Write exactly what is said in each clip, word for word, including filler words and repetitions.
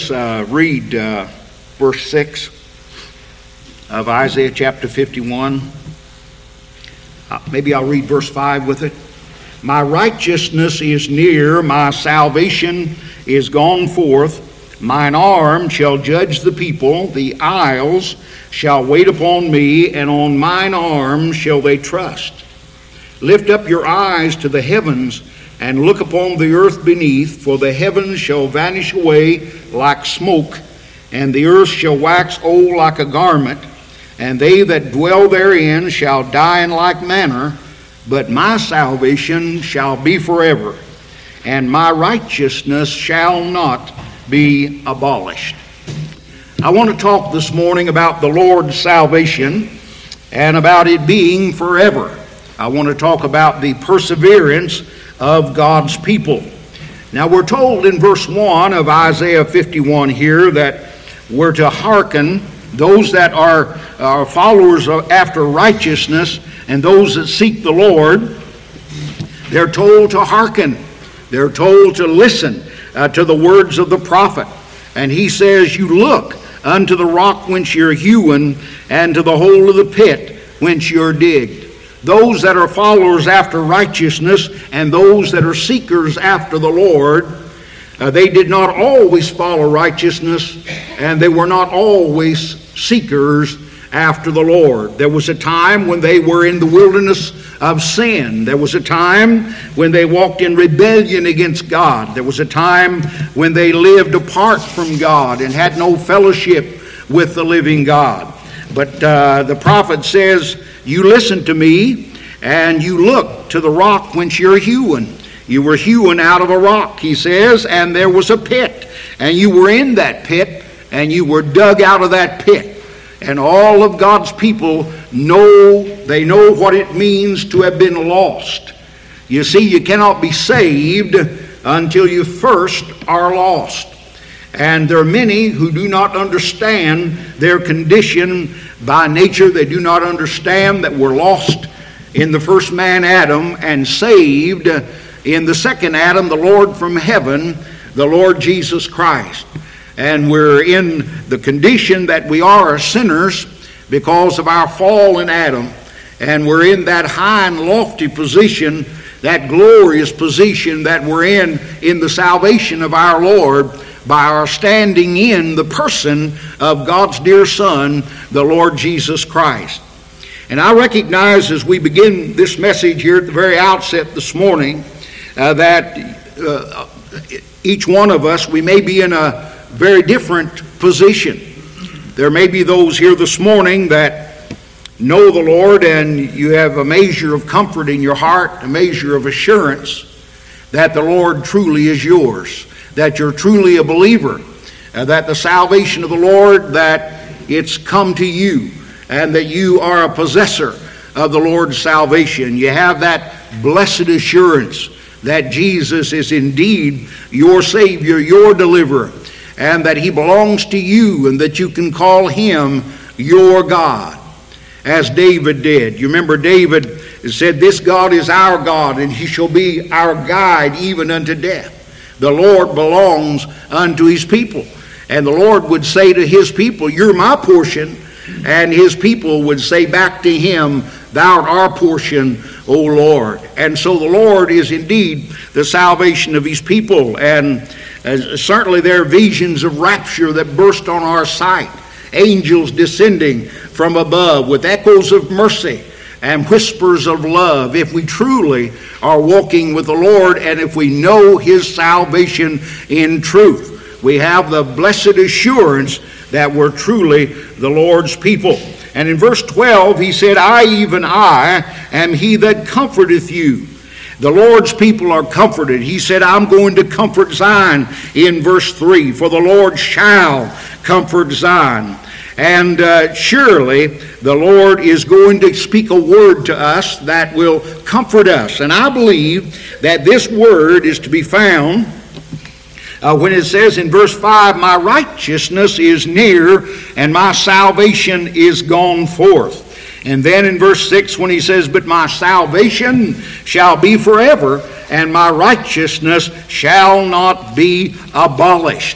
Uh, read uh, verse six of Isaiah chapter fifty-one. Uh, maybe I'll read verse five with it. My righteousness is near, my salvation is gone forth. Mine arm shall judge the people, the isles shall wait upon me, and on mine arm shall they trust. Lift up your eyes to the heavens, and look upon the earth beneath, for the heavens shall vanish away like smoke, and the earth shall wax old like a garment, and they that dwell therein shall die in like manner, but my salvation shall be forever, and my righteousness shall not be abolished. I want to talk this morning about the Lord's salvation and about it being forever. I want to talk about the perseverance of God's people. Now we're told in verse one of Isaiah fifty-one here that we're to hearken, those that are, are followers of, after righteousness, and those that seek the Lord. They're told to hearken. They're told to listen uh, to the words of the prophet. And he says, you look unto the rock whence you're hewn, and to the hole of the pit whence you're digged. Those that are followers after righteousness and those that are seekers after the Lord, uh, they did not always follow righteousness, and they were not always seekers after the Lord. There was a time when they were in the wilderness of sin. There was a time when they walked in rebellion against God. There was a time when they lived apart from God and had no fellowship with the living God. But uh, the prophet says, you listen to me, and you look to the rock whence you're hewn. You were hewn out of a rock, he says, and there was a pit. And you were in that pit, and you were dug out of that pit. And all of God's people know, they know what it means to have been lost. You see, you cannot be saved until you first are lost. And there are many who do not understand their condition by nature. They do not understand that we're lost in the first man, Adam, and saved in the second Adam, the Lord from heaven, the Lord Jesus Christ. And we're in the condition that we are sinners because of our fall in Adam. And we're in that high and lofty position, that glorious position that we're in in the salvation of our Lord, by our standing in the person of God's dear Son, the Lord Jesus Christ. And I recognize as we begin this message here at the very outset this morning uh, that uh, each one of us, we may be in a very different position. There may be those here this morning that know the Lord, and you have a measure of comfort in your heart, a measure of assurance that the Lord truly is yours, that you're truly a believer, uh, that the salvation of the Lord, that it's come to you, and that you are a possessor of the Lord's salvation. You have that blessed assurance that Jesus is indeed your Savior, your deliverer, and that he belongs to you, and that you can call him your God, as David did. You remember David said, this God is our God, and he shall be our guide even unto death. The Lord belongs unto his people. And the Lord would say to his people, you're my portion. And his people would say back to him, thou art our portion, O Lord. And so the Lord is indeed the salvation of his people. And uh, certainly there are visions of rapture that burst on our sight. Angels descending from above with echoes of mercy and whispers of love, if we truly are walking with the Lord and if we know his salvation in truth. We have the blessed assurance that we're truly the Lord's people. And in verse twelve, he said, I, even I, am he that comforteth you. The Lord's people are comforted. He said, I'm going to comfort Zion in verse three, for the Lord shall comfort Zion. And uh, surely the Lord is going to speak a word to us that will comfort us. And I believe that this word is to be found uh, when it says in verse five, my righteousness is near and my salvation is gone forth. And then in verse six when he says, but my salvation shall be forever and my righteousness shall not be abolished.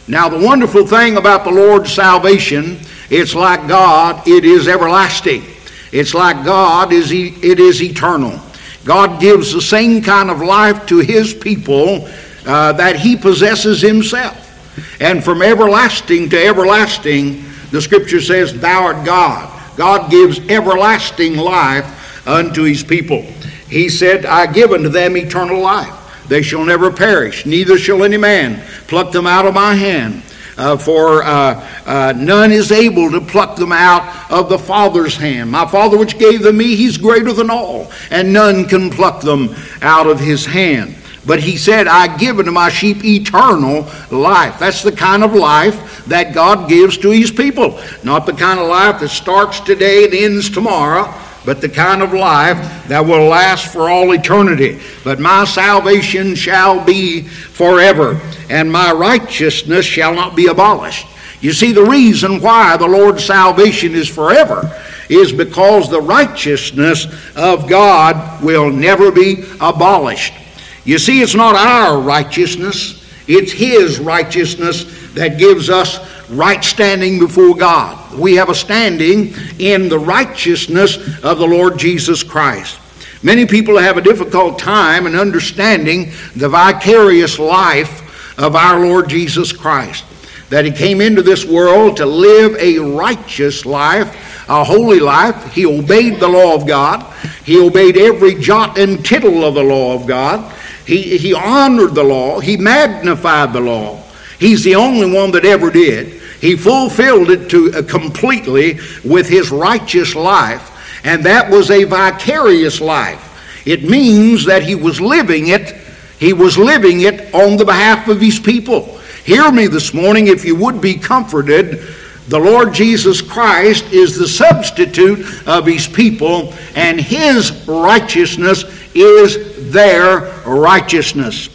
Now, the wonderful thing about the Lord's salvation, it's like God, it is everlasting. It's like God, is it is eternal. God gives the same kind of life to his people uh, that he possesses himself. And from everlasting to everlasting, the Scripture says, thou art God. God gives everlasting life unto his people. He said, I give unto them eternal life. They shall never perish, neither shall any man pluck them out of my hand. Uh, for uh, uh, none is able to pluck them out of the Father's hand. My Father which gave them me, he's greater than all, and none can pluck them out of his hand. But he said, I give unto my sheep eternal life. That's the kind of life that God gives to his people. Not the kind of life that starts today and ends tomorrow, but the kind of life that will last for all eternity. But my salvation shall be forever, and my righteousness shall not be abolished. You see, the reason why the Lord's salvation is forever is because the righteousness of God will never be abolished. You see, it's not our righteousness, it's his righteousness that gives us right standing before God. We have a standing in the righteousness of the Lord Jesus Christ. Many people have a difficult time in understanding the vicarious life of our Lord Jesus Christ. That he came into this world to live a righteous life, a holy life. He obeyed the law of God. He obeyed every jot and tittle of the law of God. He, he honored the law. He magnified the law. He's the only one that ever did. He fulfilled it to uh, completely with his righteous life, and that was a vicarious life. It means that he was living it, he was living it on the behalf of his people. Hear me this morning, if you would be comforted. The Lord Jesus Christ is the substitute of his people, and his righteousness is their righteousness.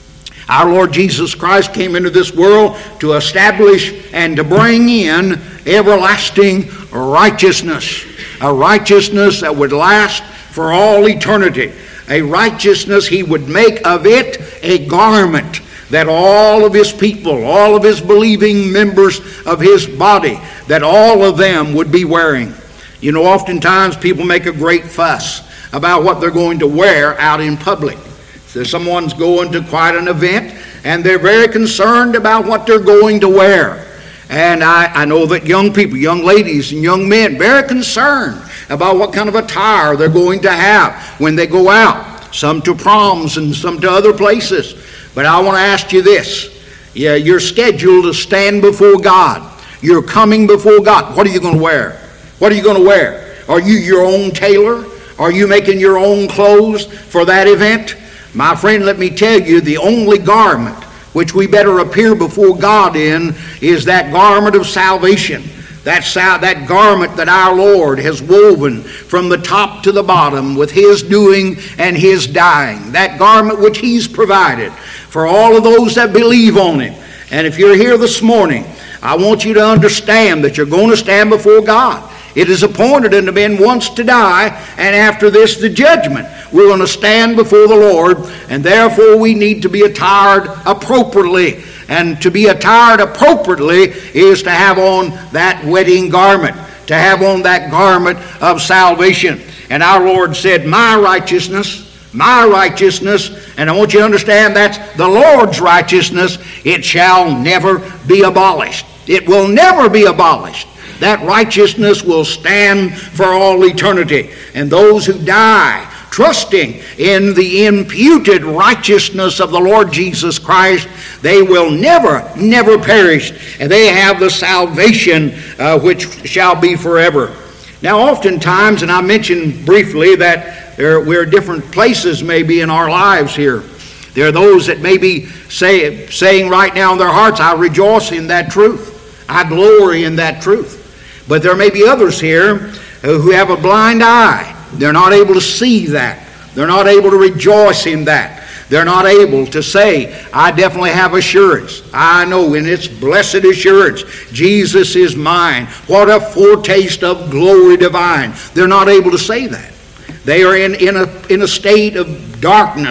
Our Lord Jesus Christ came into this world to establish and to bring in everlasting righteousness. A righteousness that would last for all eternity. A righteousness he would make of it a garment that all of his people, all of his believing members of his body, that all of them would be wearing. You know, oftentimes people make a great fuss about what they're going to wear out in public. So someone's going to quite an event, and they're very concerned about what they're going to wear. And I, I know that young people, young ladies and young men, very concerned about what kind of attire they're going to have when they go out. Some to proms and some to other places. But I want to ask you this. Yeah, you're scheduled to stand before God. You're coming before God. What are you going to wear? What are you going to wear? Are you your own tailor? Are you making your own clothes for that event? My friend, let me tell you, the only garment which we better appear before God in is that garment of salvation. That, sal- that garment that our Lord has woven from the top to the bottom with his doing and his dying. That garment which he's provided for all of those that believe on him. And if you're here this morning, I want you to understand that you're going to stand before God. It is appointed unto men once to die, and after this the judgment. We're going to stand before the Lord, and therefore we need to be attired appropriately. And to be attired appropriately is to have on that wedding garment, to have on that garment of salvation. And our Lord said, my righteousness, my righteousness, and I want you to understand that's the Lord's righteousness, it shall never be abolished. It will never be abolished. That righteousness will stand for all eternity. And those who die trusting in the imputed righteousness of the Lord Jesus Christ, they will never, never perish. And they have the salvation uh, which shall be forever. Now, oftentimes, and I mentioned briefly that there, we're different places maybe in our lives here. There are those that may be say, saying right now in their hearts, I rejoice in that truth. I glory in that truth. But there may be others here who have a blind eye. They're not able to see that. They're not able to rejoice in that. They're not able to say, I definitely have assurance. I know in its blessed assurance, Jesus is mine. What a foretaste of glory divine. They're not able to say that. They are in, in, a, in a state of darkness.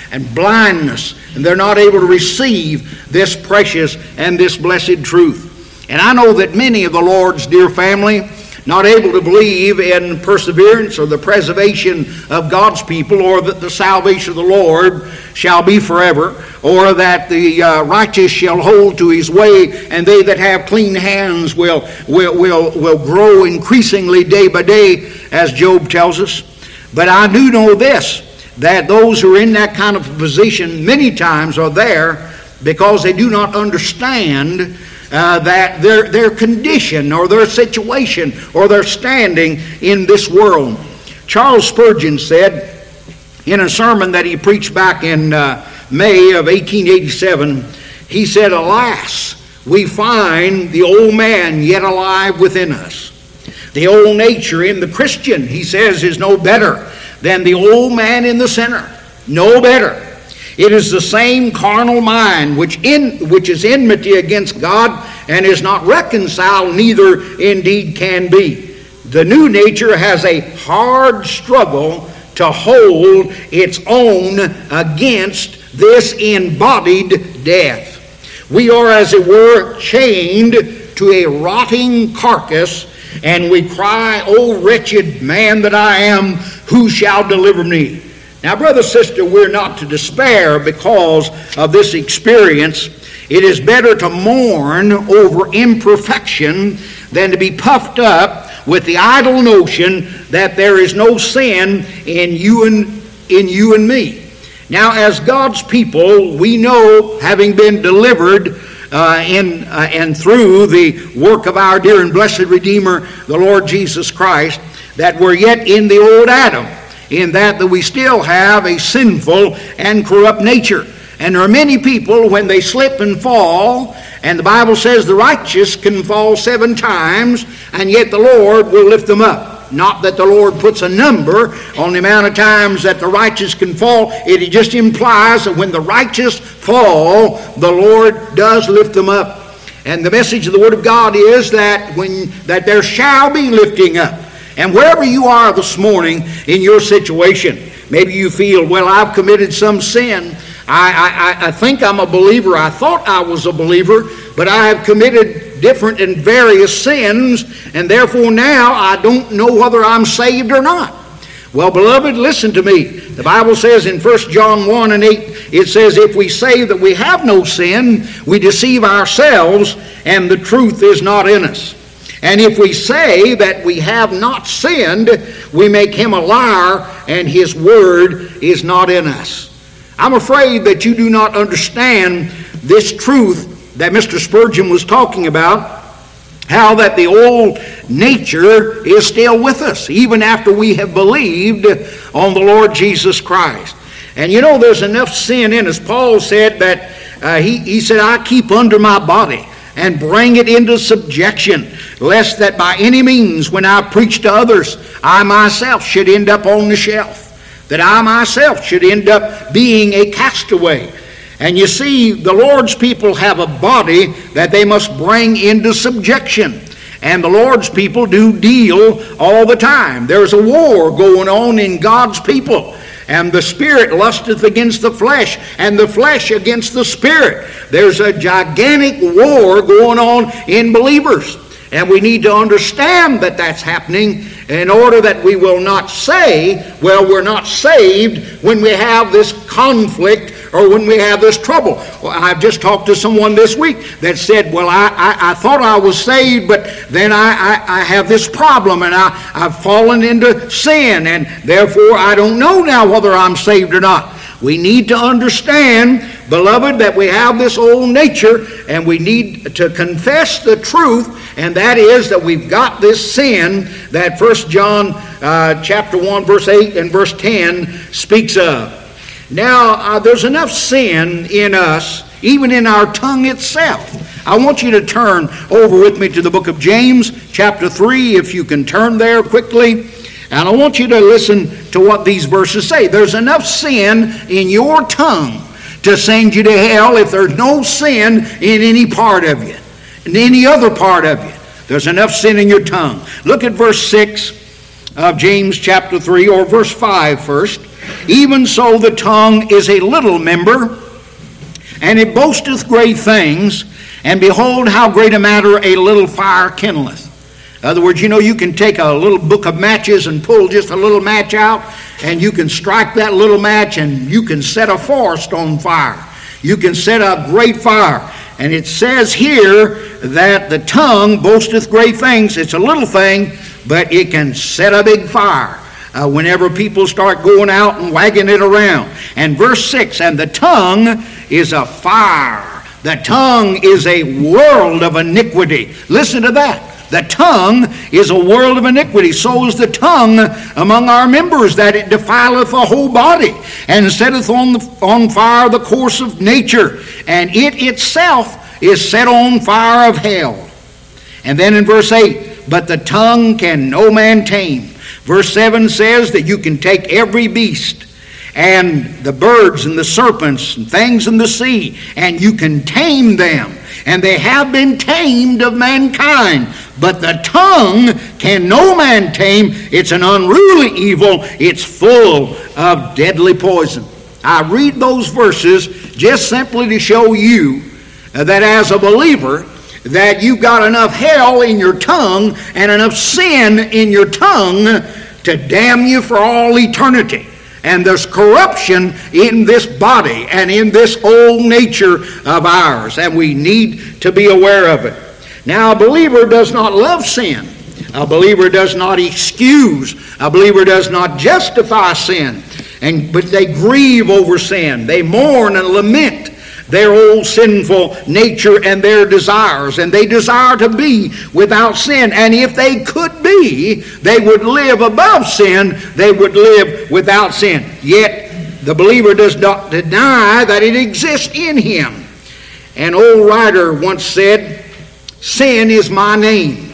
and blindness, and they're not able to receive this precious and this blessed truth. And I know that many of the Lord's dear family not able to believe in perseverance or the preservation of God's people, or that the salvation of the Lord shall be forever, or that the uh, righteous shall hold to his way, and they that have clean hands will, will, will, will grow increasingly day by day, as Job tells us. But I do know this, that those who are in that kind of position many times are there because they do not understand Uh, that their their condition or their situation or their standing in this world. Charles Spurgeon said in a sermon that he preached back in uh, May of eighteen eighty-seven, he said, "Alas, we find the old man yet alive within us. The old nature in the Christian," he says, "is no better than the old man in the sinner. No better. It is the same carnal mind which in which is enmity against God and is not reconciled, neither indeed can be. The new nature has a hard struggle to hold its own against this embodied death. We are, as it were, chained to a rotting carcass, and we cry, 'O wretched man that I am, who shall deliver me?'" Now, brother, sister, we're not to despair because of this experience. It is better to mourn over imperfection than to be puffed up with the idle notion that there is no sin in you and, in you and me. Now, as God's people, we know, having been delivered uh, in uh, and through the work of our dear and blessed Redeemer, the Lord Jesus Christ, that we're yet in the old Adam, in that, that we still have a sinful and corrupt nature. And there are many people, when they slip and fall, and the Bible says the righteous can fall seven times, and yet the Lord will lift them up. Not that the Lord puts a number on the amount of times that the righteous can fall. It just implies that when the righteous fall, the Lord does lift them up. And the message of the Word of God is that when that there shall be lifting up. And wherever you are this morning in your situation, maybe you feel, well, I've committed some sin. I, I, I think I'm a believer. I thought I was a believer, but I have committed different and various sins, and therefore now I don't know whether I'm saved or not. Well, beloved, listen to me. The Bible says in First John one and eight, it says, "If we say that we have no sin, we deceive ourselves, and the truth is not in us. And if we say that we have not sinned, we make him a liar, and his word is not in us." I'm afraid that you do not understand this truth that Mister Spurgeon was talking about, how that the old nature is still with us, even after we have believed on the Lord Jesus Christ. And you know, there's enough sin in us. Paul said that, uh, he, he said, "I keep under my body and bring it into subjection, lest that by any means, when I preach to others, I myself should end up on the shelf, that I myself should end up being a castaway." And you see, the Lord's people have a body that they must bring into subjection. And the Lord's people do deal all the time. There's a war going on in God's people. And the spirit lusteth against the flesh, and the flesh against the spirit. There's a gigantic war going on in believers. And we need to understand that that's happening in order that we will not say, well, we're not saved when we have this conflict or when we have this trouble. Well, I've just talked to someone this week that said, well, I, I, I thought I was saved, but then I, I, I have this problem, and I, I've fallen into sin, and therefore I don't know now whether I'm saved or not. We need to understand, beloved, that we have this old nature, and we need to confess the truth, and that is that we've got this sin that First John uh, chapter one, verse eight and verse ten speaks of. Now, uh, there's enough sin in us, even in our tongue itself. I want you to turn over with me to the book of James, chapter three, if you can turn there quickly. And I want you to listen to what these verses say. There's enough sin in your tongue to send you to hell if there's no sin in any part of you, in any other part of you. There's enough sin in your tongue. Look at verse six of James chapter three, or verse five first. even so the tongue is a little member, and it boasteth great things. And behold, how great a matter a little fire kindleth. In other words, you know, you can take a little book of matches and pull just a little match out, and you can strike that little match, and you can set a forest on fire. You can set a great fire. And it says here that the tongue boasteth great things. It's a little thing, but it can set a big fire uh, whenever people start going out and wagging it around. And verse six, and the tongue is a fire. The tongue is a world of iniquity. Listen to that. The tongue is a world of iniquity. So is the tongue among our members, that it defileth the whole body, and setteth on, the, on fire the course of nature, and it itself is set on fire of hell. And then in verse eight, but the tongue can no man tame. Verse seven says that you can take every beast and the birds and the serpents and things in the sea, and you can tame them. And they have been tamed of mankind. But the tongue can no man tame. It's an unruly evil. It's full of deadly poison. I read those verses just simply to show you that as a believer, that you've got enough hell in your tongue and enough sin in your tongue to damn you for all eternity. And there's corruption in this body and in this old nature of ours, and we need to be aware of it. Now, a believer does not love sin. A believer does not excuse. A believer does not justify sin. And but they grieve over sin. They mourn and lament their old sinful nature and their desires, and they desire to be without sin. And if they could be, they would live above sin. They would live without sin. Yet the believer does not deny that it exists in him. An old writer once said, sin is my name.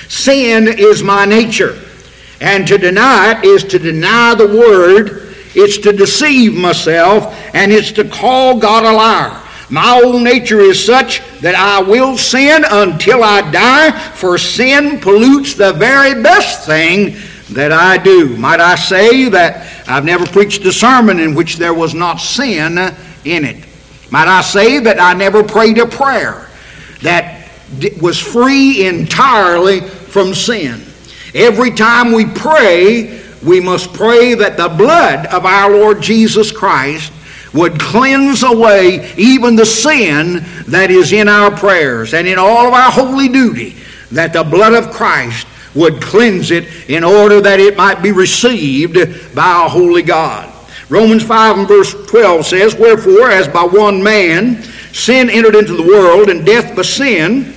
Sin is my nature. And to deny it is to deny the word. It's to deceive myself, and it's to call God a liar. My old nature is such that I will sin until I die, for sin pollutes the very best thing that I do. Might I say that I've never preached a sermon in which there was not sin in it. Might I say that I never prayed a prayer that was free entirely from sin. Every time we pray, we must pray that the blood of our Lord Jesus Christ would cleanse away even the sin that is in our prayers, and in all of our holy duty, that the blood of Christ would cleanse it in order that it might be received by our holy God. Romans five and verse twelve says, wherefore, as by one man sin entered into the world, and death by sin,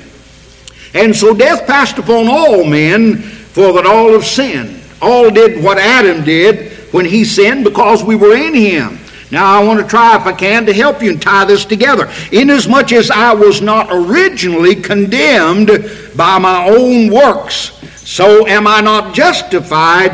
and so death passed upon all men, for that all have sinned. All did what Adam did when he sinned, because we were in him. Now I want to try, if I can, to help you and tie this together. Inasmuch as I was not originally condemned by my own works, so am I not justified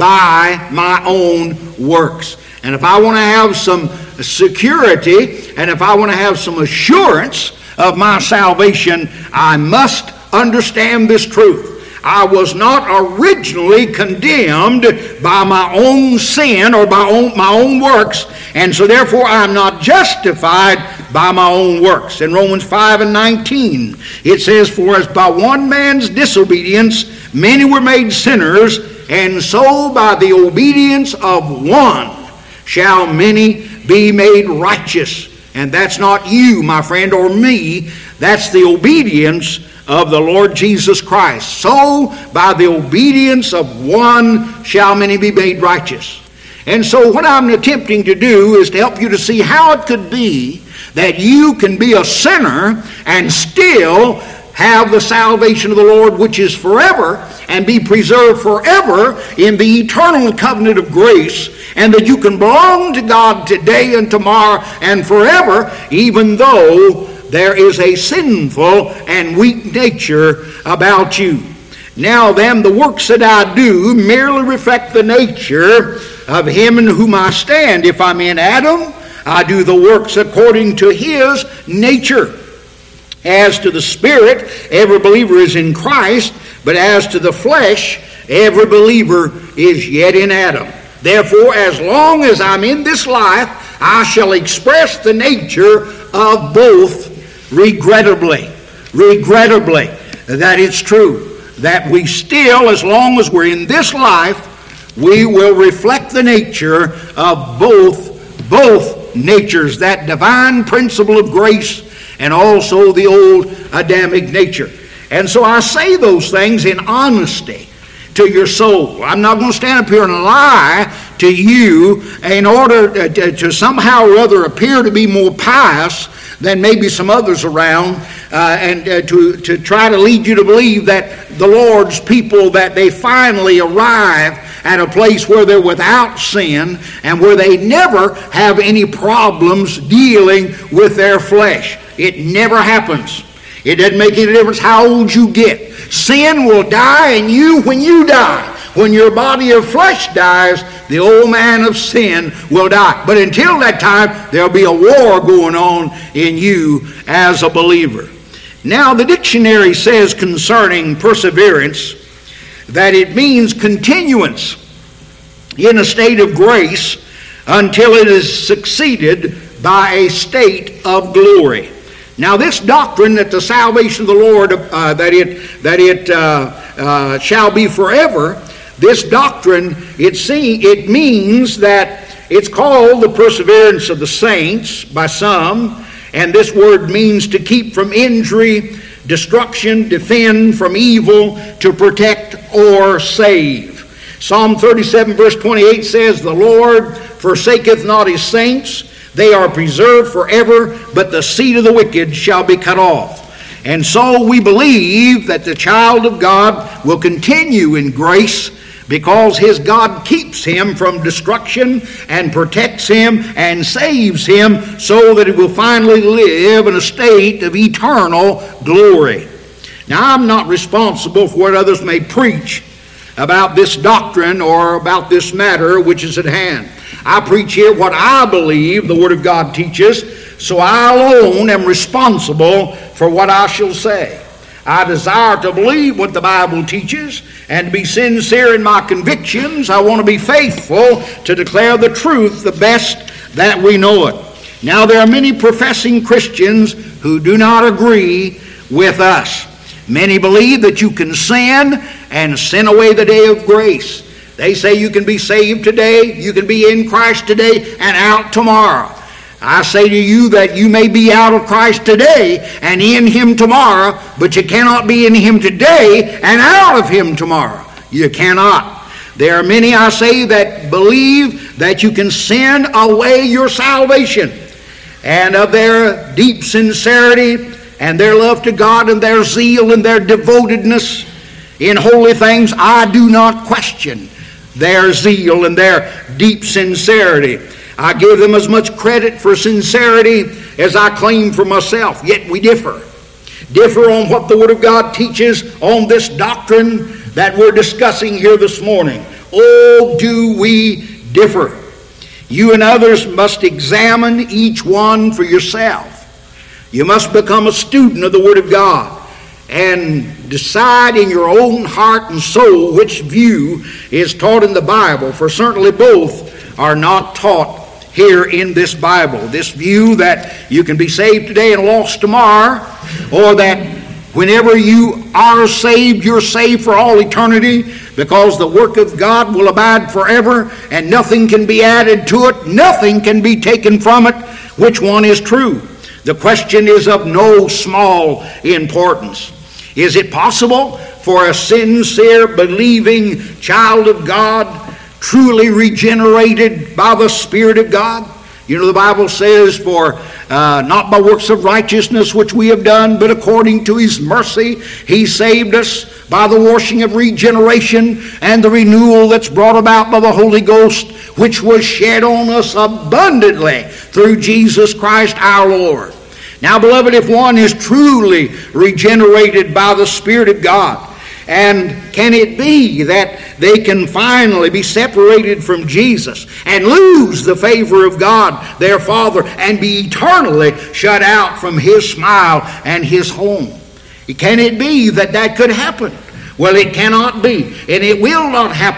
by my own works. And if I want to have some security, and if I want to have some assurance of my salvation, I must understand this truth. I was not originally condemned by my own sin or by own, my own works, and so therefore I'm not justified by my own works. In Romans five and nineteen, it says, for as by one man's disobedience many were made sinners, and so by the obedience of one shall many be made righteous. And that's not you, my friend, or me. That's the obedience of the Lord Jesus Christ. So by the obedience of one shall many be made righteous. And so what I'm attempting to do is to help you to see how it could be that you can be a sinner and still have the salvation of the Lord, which is forever, and be preserved forever in the eternal covenant of grace, and that you can belong to God today and tomorrow and forever, even though there is a sinful and weak nature about you. Now then, the works that I do merely reflect the nature of him in whom I stand. If I'm in Adam, I do the works according to his nature. As to the spirit, every believer is in Christ, but as to the flesh, every believer is yet in Adam. Therefore, as long as I'm in this life, I shall express the nature of both regrettably. Regrettably, that it's true that we still, as long as we're in this life, we will reflect the nature of both, both natures, that divine principle of grace and also the old Adamic nature. And so I say those things in honesty to your soul. I'm not going to stand up here and lie to you in order to, to somehow or other appear to be more pious than maybe some others around, uh, and uh, to, to try to lead you to believe that the Lord's people, that they finally arrive at a place where they're without sin and where they never have any problems dealing with their flesh. It never happens. It doesn't make any difference how old you get. Sin will die in you when you die. When your body of flesh dies, the old man of sin will die. But until that time, there'll be a war going on in you as a believer. Now, the dictionary says concerning perseverance that it means continuance in a state of grace until it is succeeded by a state of glory. Now, this doctrine that the salvation of the Lord, uh, that it that it uh, uh, shall be forever, this doctrine, it see, it means that it's called the perseverance of the saints by some, and this word means to keep from injury, destruction, defend from evil, to protect or save. Psalm thirty-seven verse twenty-eight says, "The Lord forsaketh not his saints. They are preserved forever, but the seed of the wicked shall be cut off." And so we believe that the child of God will continue in grace because his God keeps him from destruction and protects him and saves him so that he will finally live in a state of eternal glory. Now, I'm not responsible for what others may preach about this doctrine or about this matter which is at hand. I preach here what I believe the Word of God teaches, so I alone am responsible for what I shall say. I desire to believe what the Bible teaches and to be sincere in my convictions. I want to be faithful to declare the truth the best that we know it. Now, there are many professing Christians who do not agree with us. Many believe that you can sin and sin away the day of grace. They say you can be saved today, you can be in Christ today, and out tomorrow. I say to you that you may be out of Christ today and in Him tomorrow, but you cannot be in Him today and out of Him tomorrow. You cannot. There are many, I say, that believe that you can sin away your salvation, and of their deep sincerity and their love to God and their zeal and their devotedness in holy things, I do not question their zeal and their deep sincerity. I give them as much credit for sincerity as I claim for myself, yet we differ. Differ on what the Word of God teaches on this doctrine that we're discussing here this morning. Oh, do we differ? You and others must examine each one for yourself. You must become a student of the Word of God and decide in your own heart and soul which view is taught in the Bible, for certainly both are not taught here in this Bible. This view that you can be saved today and lost tomorrow, or that whenever you are saved, you're saved for all eternity because the work of God will abide forever and nothing can be added to it, nothing can be taken from it. Which one is true? The question is of no small importance. Is it possible for a sincere, believing child of God, truly regenerated by the Spirit of God? You know, the Bible says, for uh, not by works of righteousness which we have done, but according to His mercy, He saved us by the washing of regeneration and the renewal that's brought about by the Holy Ghost, which was shed on us abundantly through Jesus Christ our Lord. Now, beloved, if one is truly regenerated by the Spirit of God, and can it be that they can finally be separated from Jesus and lose the favor of God, their Father, and be eternally shut out from His smile and His home? Can it be that that could happen? Well, it cannot be, and it will not happen.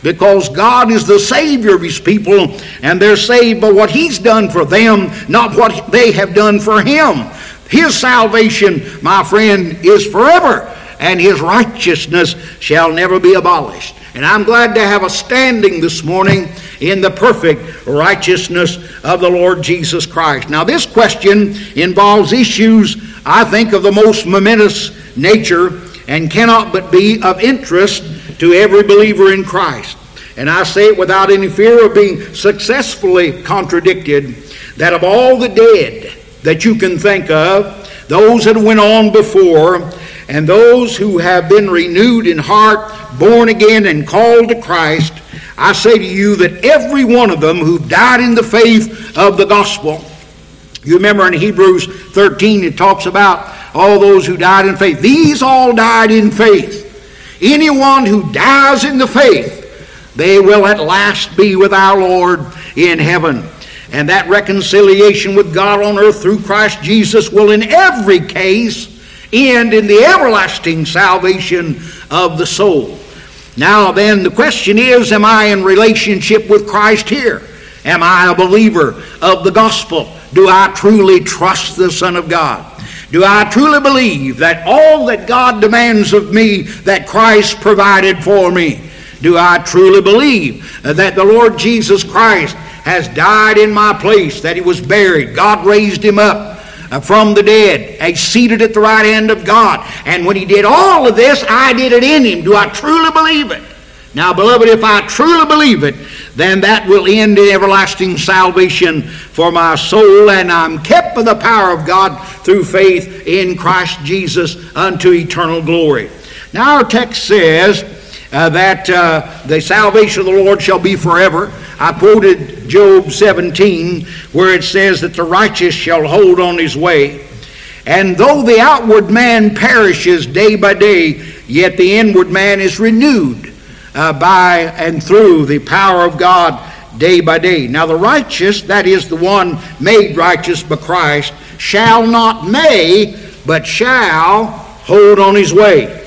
because God is the Savior of His people, and they're saved by what He's done for them, not what they have done for Him. His salvation, my friend, is forever, and His righteousness shall never be abolished. And I'm glad to have a standing this morning in the perfect righteousness of the Lord Jesus Christ. Now, this question involves issues, I think, of the most momentous nature and cannot but be of interest to every believer in Christ. And I say it without any fear of being successfully contradicted, that of all the dead that you can think of, those that went on before, and those who have been renewed in heart, born again, and called to Christ, I say to you that every one of them who died in the faith of the gospel, you remember in Hebrews thirteen it talks about all those who died in faith. These all died in faith. Anyone who dies in the faith, they will at last be with our Lord in heaven. And that reconciliation with God on earth through Christ Jesus will in every case end in the everlasting salvation of the soul. Now then, the question is, am I in relationship with Christ here? Am I a believer of the gospel? Do I truly trust the Son of God? Do I truly believe that all that God demands of me, that Christ provided for me? Do I truly believe that the Lord Jesus Christ has died in my place, that He was buried, God raised Him up from the dead, He's seated at the right hand of God, and when He did all of this, I did it in Him? Do I truly believe it? Now, beloved, if I truly believe it, then that will end in everlasting salvation for my soul, and I'm kept by the power of God through faith in Christ Jesus unto eternal glory. Now, our text says uh, that uh, the salvation of the Lord shall be forever. I quoted Job seventeen, where it says that the righteous shall hold on his way. And though the outward man perishes day by day, yet the inward man is renewed uh, by and through the power of God day by day. Now the righteous, that is the one made righteous by Christ, shall not may, but shall hold on his way.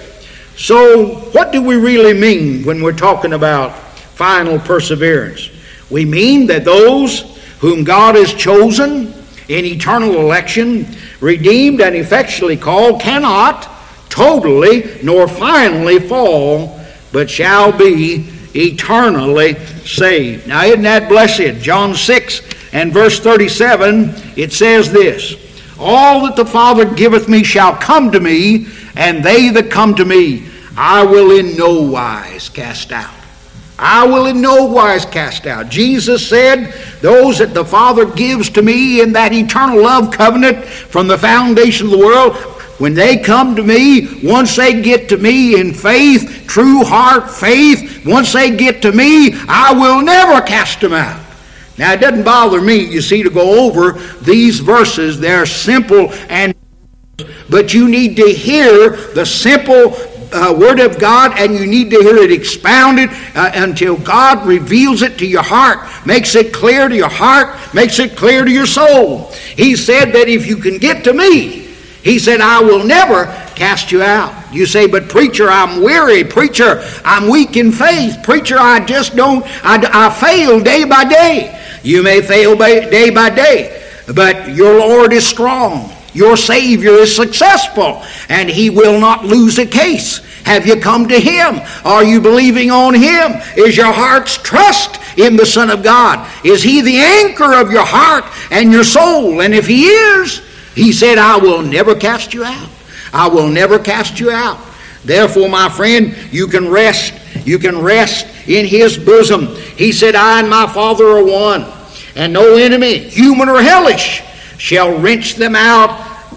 So what do we really mean when we're talking about final perseverance? We mean that those whom God has chosen in eternal election, redeemed and effectually called, cannot totally nor finally fall, but shall be eternally saved. Now isn't that blessed? John six and verse thirty-seven, it says this, all that the Father giveth me shall come to me, and they that come to me I will in no wise cast out. I will in no wise cast out. Jesus said, those that the Father gives to me in that eternal love covenant from the foundation of the world, when they come to me, once they get to me in faith, true heart faith, once they get to me, I will never cast them out. Now it doesn't bother me, you see, to go over these verses. They're simple, and but you need to hear the simple Uh, Word of God, and you need to hear it expounded uh, until God reveals it to your heart, makes it clear to your heart, makes it clear to your soul. He said that if you can get to me, He said, I will never cast you out. You say, but preacher, I'm weary. Preacher, I'm weak in faith. Preacher, I just don't, I, I fail day by day. You may fail by, day by day, but your Lord is strong. Your Savior is successful, and He will not lose a case. Have you come to Him? Are you believing on Him? Is your heart's trust in the Son of God? Is He the anchor of your heart and your soul? And if He is, He said, I will never cast you out. I will never cast you out. Therefore, my friend, you can rest. You can rest in His bosom. He said, I and my Father are one, and no enemy, human or hellish, shall wrench them out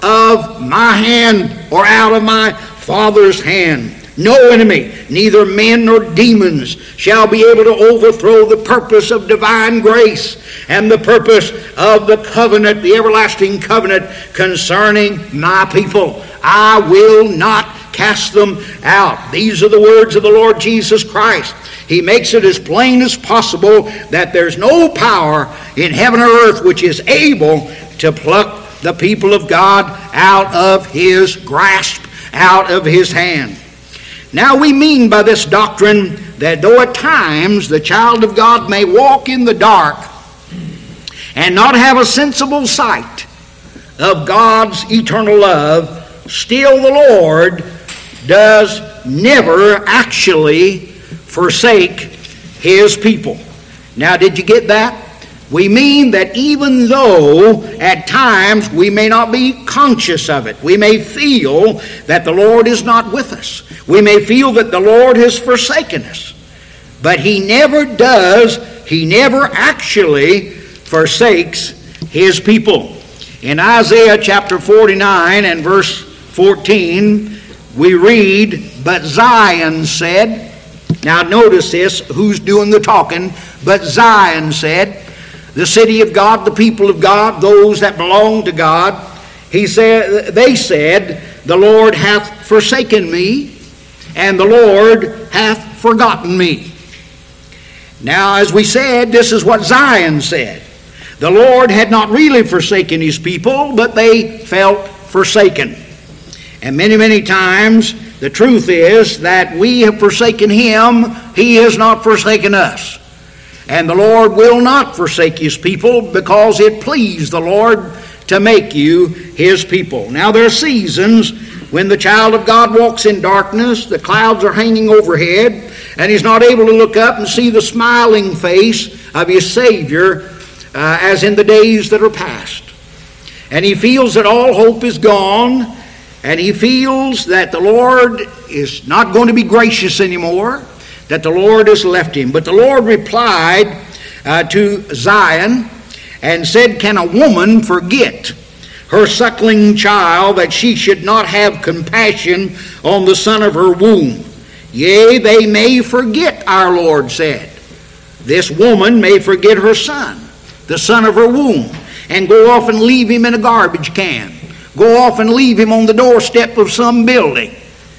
of my hand or out of my Father's hand. No enemy, neither men nor demons, shall be able to overthrow the purpose of divine grace and the purpose of the covenant, the everlasting covenant concerning my people. I will not cast them out. These are the words of the Lord Jesus Christ. He makes it as plain as possible that there's no power in heaven or earth which is able to pluck the people of God out of His grasp, out of His hand. Now we mean by this doctrine that though at times the child of God may walk in the dark and not have a sensible sight of God's eternal love, still the Lord does never actually forsake His people. Now, did you get that? We mean that even though at times we may not be conscious of it, we may feel that the Lord is not with us, we may feel that the Lord has forsaken us, but He never does, He never actually forsakes His people. In Isaiah chapter forty-nine and verse fourteen, we read, "But Zion said," now notice this, who's doing the talking? "But Zion said," the city of God, the people of God, those that belong to God, he said, they said, "The Lord hath forsaken me, and the Lord hath forgotten me." Now, as we said, this is what Zion said. The Lord had not really forsaken His people, but they felt forsaken. And many, many times, the truth is that we have forsaken Him, He has not forsaken us. And the Lord will not forsake His people because it pleased the Lord to make you His people. Now, there are seasons when the child of God walks in darkness, the clouds are hanging overhead, and he's not able to look up and see the smiling face of his Savior uh, as in the days that are past. And he feels that all hope is gone, and he feels that the Lord is not going to be gracious anymore, that the Lord has left him. But the Lord replied uh, to Zion and said, "Can a woman forget her suckling child, that she should not have compassion on the son of her womb? Yea, they may forget," our Lord said. "This woman may forget her son, the son of her womb, and go off and leave him in a garbage can. Go off and leave him on the doorstep of some building.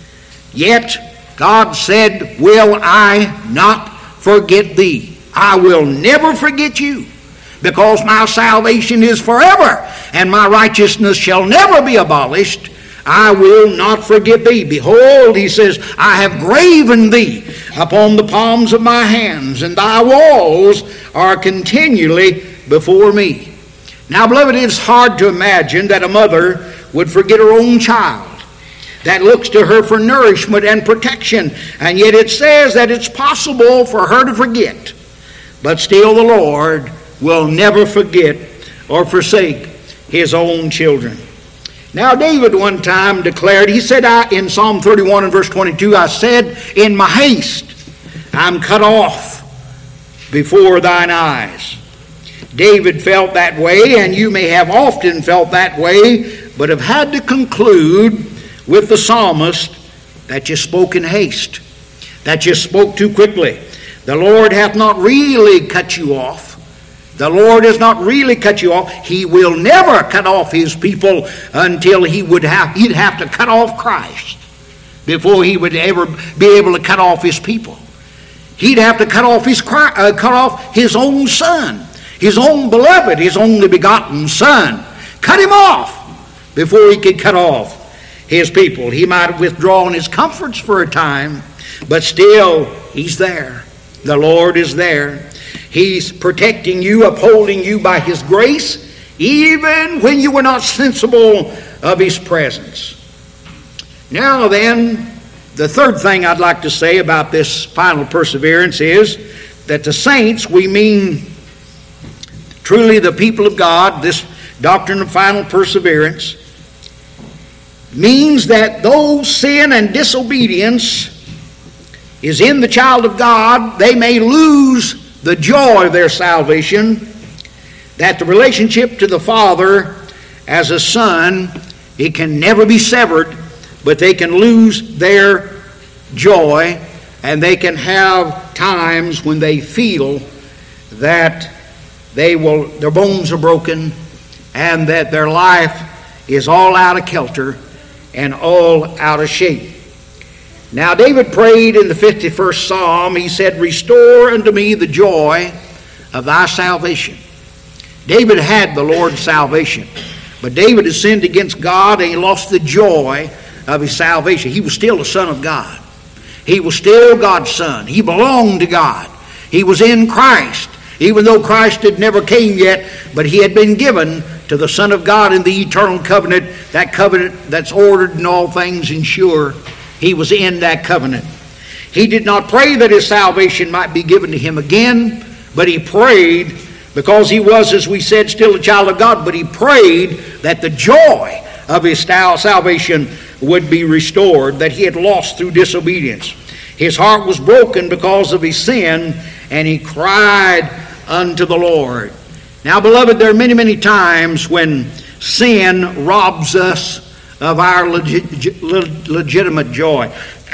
Yet God said, will I not forget thee? I will never forget you, because my salvation is forever, and my righteousness shall never be abolished. I will not forget thee. Behold," he says, "I have graven thee upon the palms of my hands, and thy walls are continually before me." Now, beloved, it's hard to imagine that a mother would forget her own child that looks to her for nourishment and protection. And yet it says that it's possible for her to forget. But still the Lord will never forget or forsake His own children. Now, David one time declared, he said I, in Psalm thirty-one and verse twenty-two, "I said in my haste, I'm cut off before thine eyes." David felt that way, and you may have often felt that way, but have had to conclude with the psalmist that you spoke in haste, that you spoke too quickly. The Lord hath not really cut you off. The Lord has not really cut you off. He will never cut off His people until he would have, he'd have to cut off Christ before He would ever be able to cut off His people. He'd have to cut off his, uh, cut off his own Son, His own beloved, His only begotten Son. Cut Him off before He could cut off His people. He might have withdrawn His comforts for a time, but still He's there. The Lord is there. He's protecting you, upholding you by His grace, even when you were not sensible of His presence. Now then, the third thing I'd like to say about this final perseverance is that the saints, we mean truly the people of God, this doctrine of final perseverance, means that though sin and disobedience is in the child of God, they may lose the joy of their salvation, that the relationship to the Father as a son, it can never be severed, but they can lose their joy, and they can have times when they feel that they will, their bones are broken, and that their life is all out of kilter and all out of shape. Now, David prayed in the fifty-first Psalm. He said, "Restore unto me the joy of thy salvation." David had the Lord's salvation, but David had sinned against God, and he lost the joy of his salvation. He was still a son of God. He was still God's son. He belonged to God. He was in Christ, even though Christ had never came yet, but he had been given to the Son of God in the eternal covenant, that covenant that's ordered in all things and sure. He was in that covenant. He did not pray that his salvation might be given to him again, but he prayed because he was, as we said, still a child of God, but he prayed that the joy of his salvation would be restored, that he had lost through disobedience. His heart was broken because of his sin, and he cried unto the Lord. Now, beloved, there are many, many times when sin robs us of our legit, legitimate joy.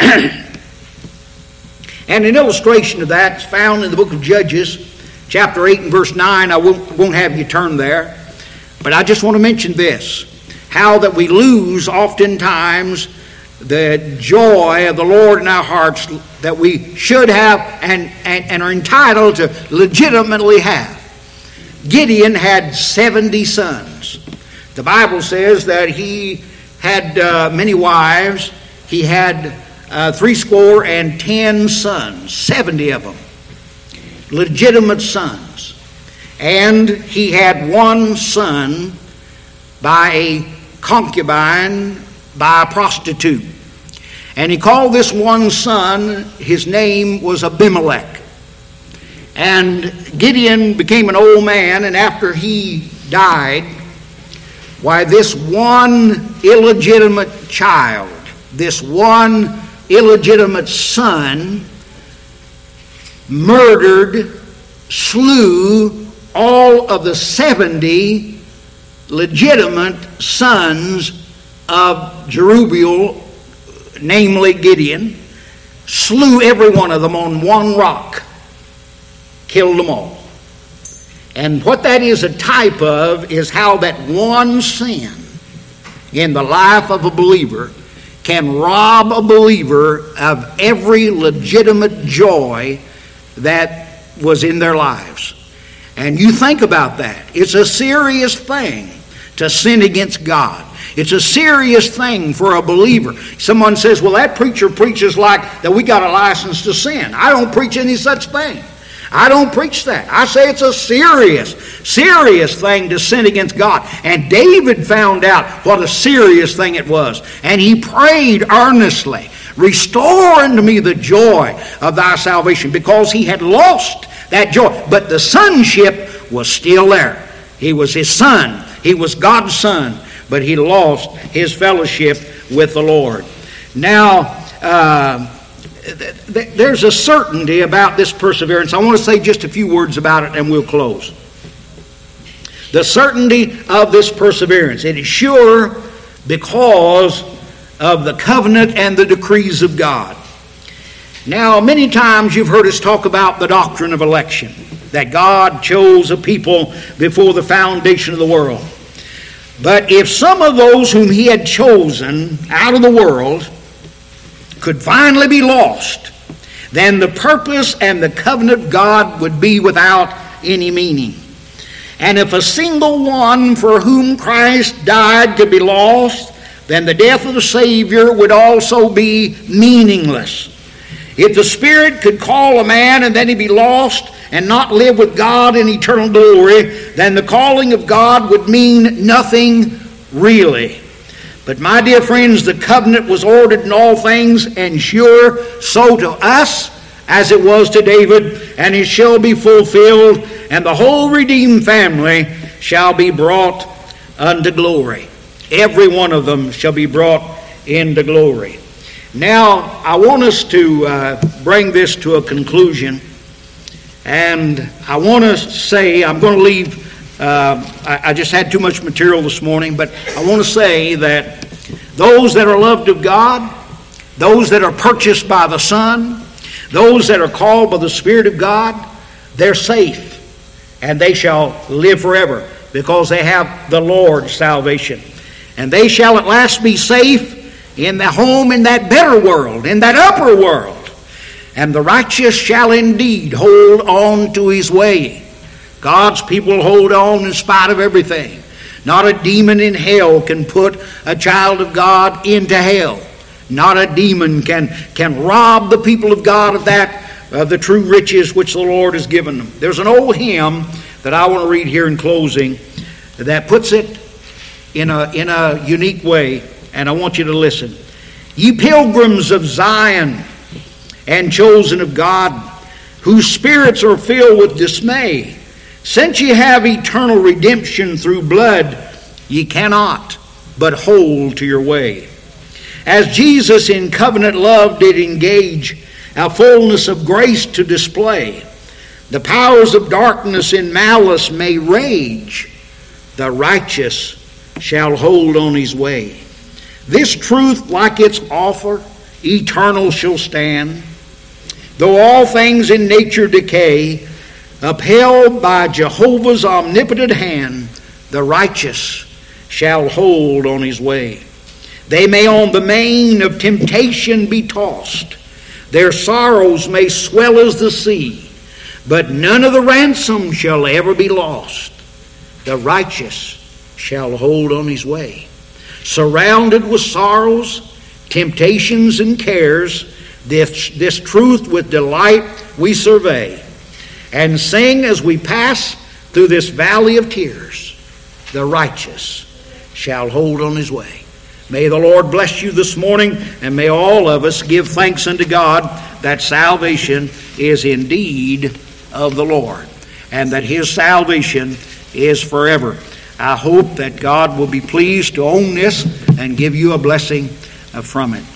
And an illustration of that is found in the book of Judges, chapter eight and verse nine. I won't, won't have you turn there, but I just want to mention this, how that we lose oftentimes the joy of the Lord in our hearts that we should have and, and, and are entitled to legitimately have. Gideon had seventy sons. The Bible says that he had uh, many wives. He had uh, three score and ten sons, seventy of them, legitimate sons. And he had one son by a concubine, by a prostitute. And he called this one son, his name was Abimelech. And Gideon became an old man, and after he died, why, this one illegitimate child, this one illegitimate son, murdered, slew all of the seventy legitimate sons of Jerubbaal, namely Gideon, slew every one of them on one rock, killed them all. And what that is a type of is how that one sin in the life of a believer can rob a believer of every legitimate joy that was in their lives. And you think about that. It's a serious thing to sin against God. It's a serious thing for a believer. Someone says, well, that preacher preaches like that we got a license to sin. I don't preach any such thing. I don't preach that. I say it's a serious, serious thing to sin against God. And David found out what a serious thing it was. And he prayed earnestly, restore unto me the joy of thy salvation, because he had lost that joy. But the sonship was still there. He was his son. He was God's son. But he lost his fellowship with the Lord. Now, uh, there's a certainty about this perseverance. I want to say just a few words about it and we'll close. The certainty of this perseverance. It is sure because of the covenant and the decrees of God. Now, many times you've heard us talk about the doctrine of election, that God chose a people before the foundation of the world. But if some of those whom he had chosen out of the world could finally be lost, then the purpose and the covenant of God would be without any meaning. And if a single one for whom Christ died could be lost, then the death of the Savior would also be meaningless. If the Spirit could call a man and then he be lost and not live with God in eternal glory, then the calling of God would mean nothing really. But my dear friends, the covenant was ordered in all things and sure, so to us as it was to David, and it shall be fulfilled, and the whole redeemed family shall be brought unto glory. Every one of them shall be brought into glory. Now, I want us to uh, bring this to a conclusion, and I want to say, I'm going to leave Uh, I, I just had too much material this morning, but I want to say that those that are loved of God, those that are purchased by the Son, those that are called by the Spirit of God, they're safe, and they shall live forever because they have the Lord's salvation. And they shall at last be safe in the home in that better world, in that upper world. And the righteous shall indeed hold on to his way. God's people hold on in spite of everything. Not a demon in hell can put a child of God into hell. Not a demon can, can rob the people of God of that, of the true riches which the Lord has given them. There's an old hymn that I want to read here in closing that puts it in a, in a unique way, and I want you to listen. Ye pilgrims of Zion and chosen of God, whose spirits are filled with dismay, since ye have eternal redemption through blood, ye cannot but hold to your way. As Jesus in covenant love did engage a fullness of grace to display, the powers of darkness in malice may rage, the righteous shall hold on his way. This truth, like its author, eternal shall stand, though all things in nature decay, upheld by Jehovah's omnipotent hand, the righteous shall hold on his way. They may on the main of temptation be tossed, their sorrows may swell as the sea, but none of the ransom shall ever be lost. The righteous shall hold on his way. Surrounded with sorrows, temptations, and cares, this, this truth with delight we survey, and sing as we pass through this valley of tears, the righteous shall hold on his way. May the Lord bless you this morning, and may all of us give thanks unto God that salvation is indeed of the Lord, and that his salvation is forever. I hope that God will be pleased to own this and give you a blessing from it.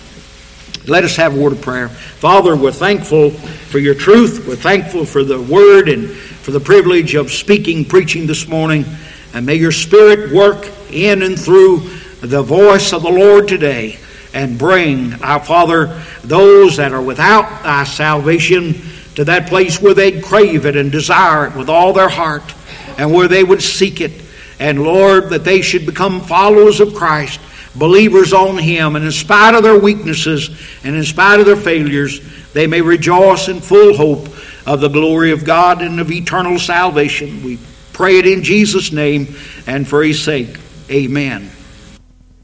Let us have a word of prayer. Father, we're thankful for your truth. We're thankful for the word and for the privilege of speaking, preaching this morning. And may your Spirit work in and through the voice of the Lord today and bring, our Father, those that are without thy salvation to that place where they'd crave it and desire it with all their heart, and where they would seek it. And Lord, that they should become followers of Christ, believers on him, and in spite of their weaknesses and in spite of their failures, they may rejoice in full hope of the glory of God and of eternal salvation. We pray it in Jesus' name and for his sake. Amen.